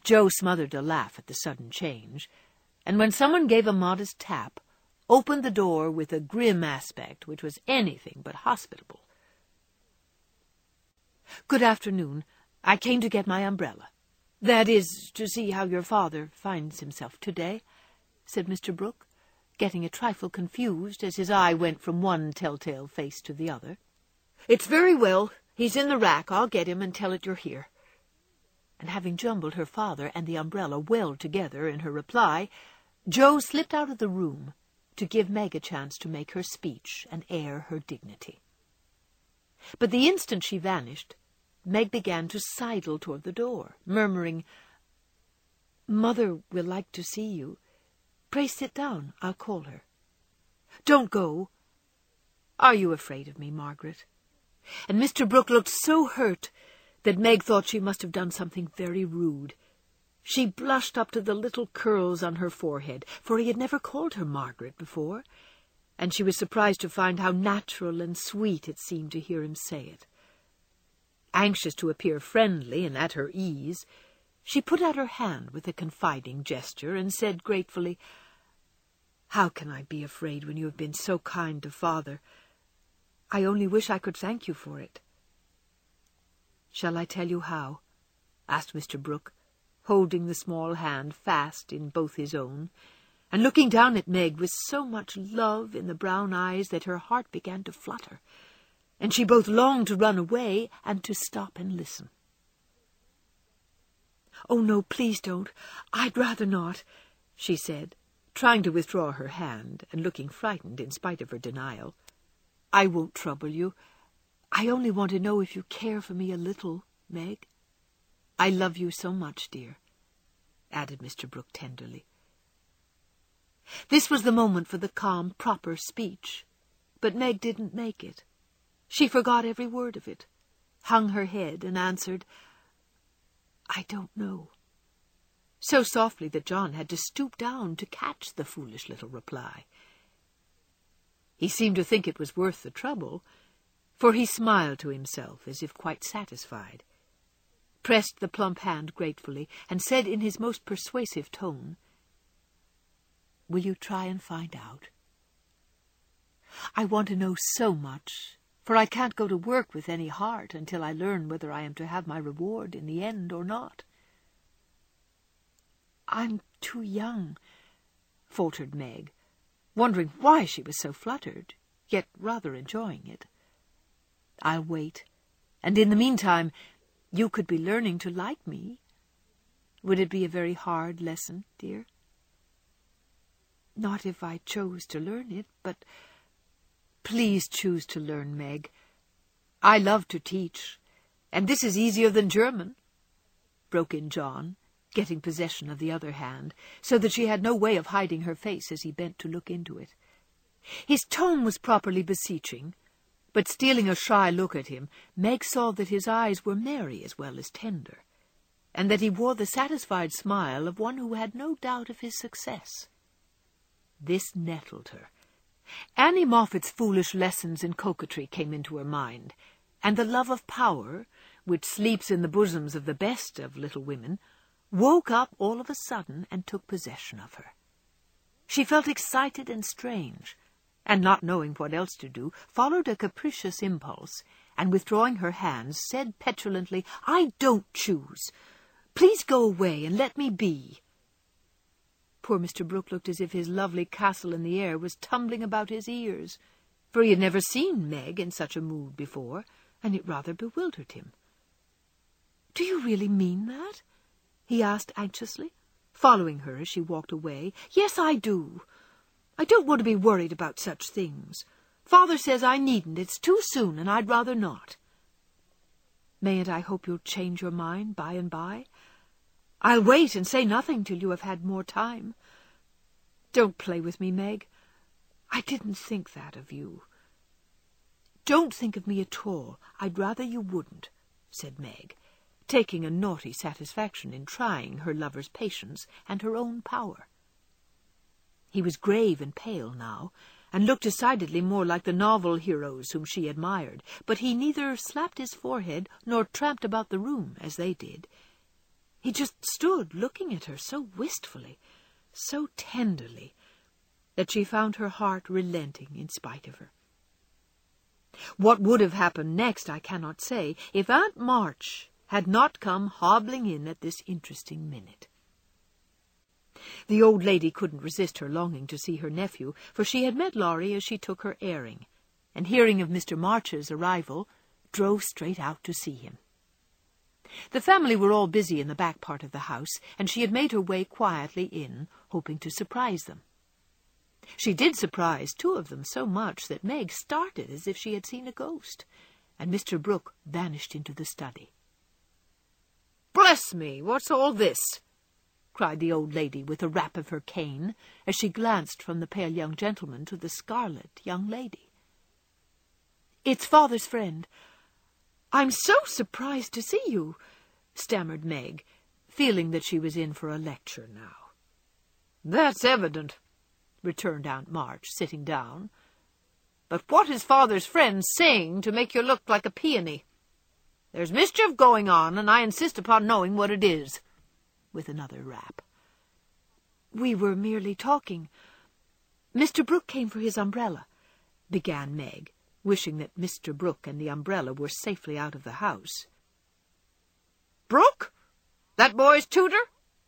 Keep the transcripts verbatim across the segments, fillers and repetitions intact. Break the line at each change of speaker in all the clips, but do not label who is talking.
Jo smothered a laugh at the sudden change, and when someone gave a modest tap, opened the door with a grim aspect which was anything but hospitable. "Good afternoon. I came to get my umbrella. That is, to see how your father finds himself today," said Mister Brooke, getting a trifle confused as his eye went from one telltale face to the other. "It's very well. He's in the rack. I'll get him and tell it you're here." And having jumbled her father and the umbrella well together in her reply, Jo slipped out of the room to give Meg a chance to make her speech and air her dignity. But the instant she vanished, Meg began to sidle toward the door, murmuring, "Mother will like to see you. Pray sit down. I'll call her." "Don't go." "Are you afraid of me, Margaret?" And Mister Brooke looked so hurt that Meg thought she must have done something very rude. She blushed up to the little curls on her forehead, for he had never called her Margaret before, and she was surprised to find how natural and sweet it seemed to hear him say it. Anxious to appear friendly and at her ease, she put out her hand with a confiding gesture and said gratefully, "How can I be afraid when you have been so kind to Father? I only wish I could thank you for it." "Shall I tell you how?" asked Mister Brooke, holding the small hand fast in both his own, and looking down at Meg with so much love in the brown eyes that her heart began to flutter, and she both longed to run away and to stop and listen. "Oh, no, please don't. I'd rather not," she said, trying to withdraw her hand and looking frightened in spite of her denial. "I won't trouble you. I only want to know if you care for me a little, Meg. I love you so much, dear," added Mister Brooke tenderly. This was the moment for the calm, proper speech, but Meg didn't make it. She forgot every word of it, hung her head, and answered, "I don't know," so softly that John had to stoop down to catch the foolish little reply. He seemed to think it was worth the trouble, for he smiled to himself as if quite satisfied, pressed the plump hand gratefully, and said in his most persuasive tone, "Will you try and find out? I want to know so much, for I can't go to work with any heart until I learn whether I am to have my reward in the end or not." "I'm too young," faltered Meg, wondering why she was so fluttered, yet rather enjoying it. "I'll wait, and in the meantime you could be learning to like me. Would it be a very hard lesson, dear?" "Not if I chose to learn it, but—" "Please choose to learn, Meg. I love to teach, and this is easier than German," broke in John, getting possession of the other hand, so that she had no way of hiding her face as he bent to look into it. His tone was properly beseeching, but stealing a shy look at him, Meg saw that his eyes were merry as well as tender, and that he wore the satisfied smile of one who had no doubt of his success. This nettled her. Annie Moffat's foolish lessons in coquetry came into her mind, and the love of power, which sleeps in the bosoms of the best of little women, woke up all of a sudden and took possession of her. She felt excited and strange, and not knowing what else to do, followed a capricious impulse, and withdrawing her hands, said petulantly, "I don't choose. Please go away and let me be." Poor Mister Brooke looked as if his lovely castle in the air was tumbling about his ears, for he had never seen Meg in such a mood before, and it rather bewildered him. "Do you really mean that?" he asked anxiously, following her as she walked away. "Yes, I do. I don't want to be worried about such things. Father says I needn't. It's too soon, and I'd rather not." "Mayn't I hope you'll change your mind by and by?" "I'll wait and say nothing till you have had more time." "Don't play with me, Meg. I didn't think that of you." "Don't think of me at all. I'd rather you wouldn't," said Meg, taking a naughty satisfaction in trying her lover's patience and her own power. He was grave and pale now, and looked decidedly more like the novel heroes whom she admired, but he neither slapped his forehead nor tramped about the room as they did. He just stood looking at her so wistfully, so tenderly, that she found her heart relenting in spite of her. What would have happened next I cannot say, if Aunt March had not come hobbling in at this interesting minute. The old lady couldn't resist her longing to see her nephew, for she had met Laurie as she took her airing, and hearing of Mister March's arrival, drove straight out to see him. The family were all busy in the back part of the house, and she had made her way quietly in, hoping to surprise them. She did surprise two of them so much that Meg started as if she had seen a ghost, and Mister Brooke vanished into the study. "Bless me, what's all this?" cried the old lady with a rap of her cane, as she glanced from the pale young gentleman to the scarlet young lady. "It's father's friend. I'm so surprised to see you," stammered Meg, feeling that she was in for a lecture now. "That's evident," returned Aunt March, sitting down. "But what is father's friend saying to make you look like a peony? There's mischief going on, and I insist upon knowing what it is," with another rap. "We were merely talking. Mister Brooke came for his umbrella," began Meg, wishing that Mister Brooke and the umbrella were safely out of the house. "Brooke? That boy's tutor?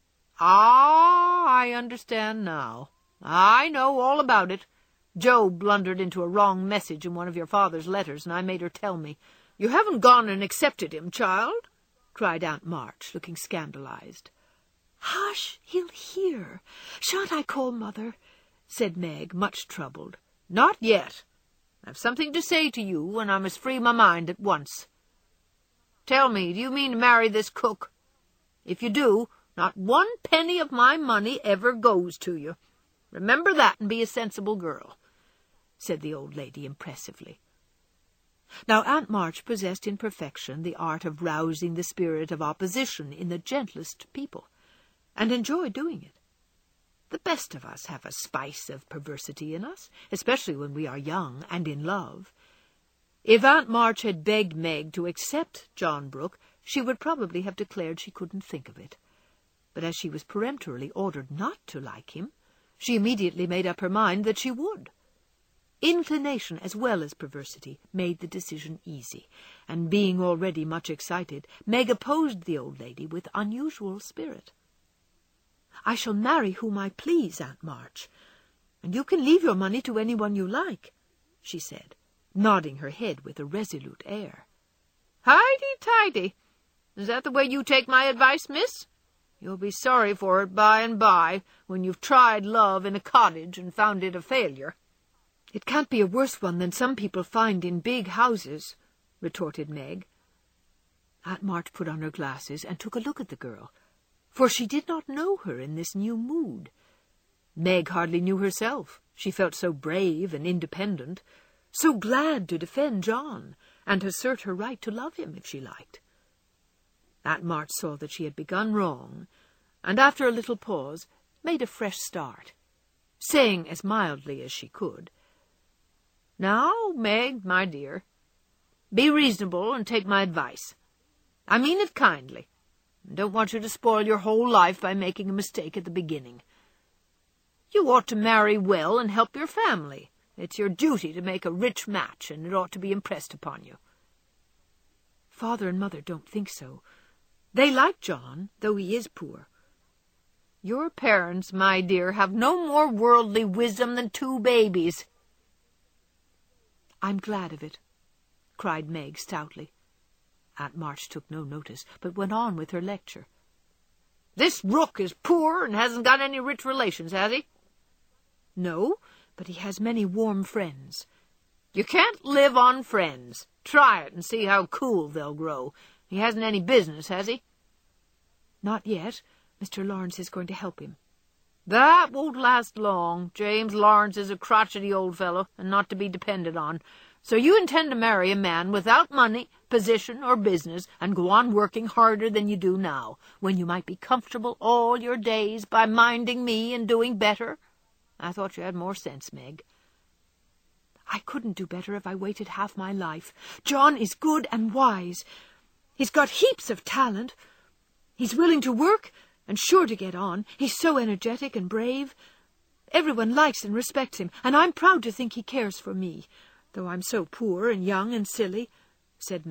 Ah, I understand now. I know all about it. Jo blundered into a wrong message in one of your father's letters, and I made her tell me. You haven't gone and accepted him, child?" cried Aunt March, looking scandalized. "Hush, he'll hear. Shan't I call Mother?" said Meg, much troubled. "Not yet. I've something to say to you, and I must free my mind at once. Tell me, do you mean to marry this cook? If you do, not one penny of my money ever goes to you. Remember that, and be a sensible girl," said the old lady impressively. Now Aunt March possessed in perfection the art of rousing the spirit of opposition in the gentlest people, and enjoyed doing it. The best of us have a spice of perversity in us, especially when we are young and in love. If Aunt March had begged Meg to accept John Brooke, she would probably have declared she couldn't think of it. But as she was peremptorily ordered not to like him, she immediately made up her mind that she would. Inclination as well as perversity made the decision easy, and being already much excited, Meg opposed the old lady with unusual spirit. "I shall marry whom I please, Aunt March, and you can leave your money to anyone you like," she said, nodding her head with a resolute air. "Highty-tighty! Is that the way you take my advice, miss? You'll be sorry for it by and by, when you've tried love in a cottage and found it a failure." "It can't be a worse one than some people find in big houses," retorted Meg. Aunt March put on her glasses and took a look at the girl, for she did not know her in this new mood. Meg hardly knew herself. She felt so brave and independent, so glad to defend John, and assert her right to love him if she liked. Aunt March saw that she had begun wrong, and after a little pause made a fresh start, saying as mildly as she could, "Now, Meg, my dear, be reasonable and take my advice. I mean it kindly, and don't want you to spoil your whole life by making a mistake at the beginning. You ought to marry well and help your family. It's your duty to make a rich match, and it ought to be impressed upon you." "Father and Mother don't think so. They like John, though he is poor." "Your parents, my dear, have no more worldly wisdom than two babies." "I'm glad of it," cried Meg stoutly. Aunt March took no notice, but went on with her lecture. "This Rook is poor and hasn't got any rich relations, has he?" "No, but he has many warm friends." "You can't live on friends. Try it and see how cool they'll grow. He hasn't any business, has he?" "Not yet. Mister Lawrence is going to help him." "That won't last long. James Lawrence is a crotchety old fellow, and not to be depended on. So you intend to marry a man without money, position, or business, and go on working harder than you do now, when you might be comfortable all your days by minding me and doing better? I thought you had more sense, Meg." "I couldn't do better if I waited half my life. John is good and wise. He's got heaps of talent. He's willing to work and sure to get on. He's so energetic and brave. Everyone likes and respects him, and I'm proud to think he cares for me, though I'm so poor and young and silly," said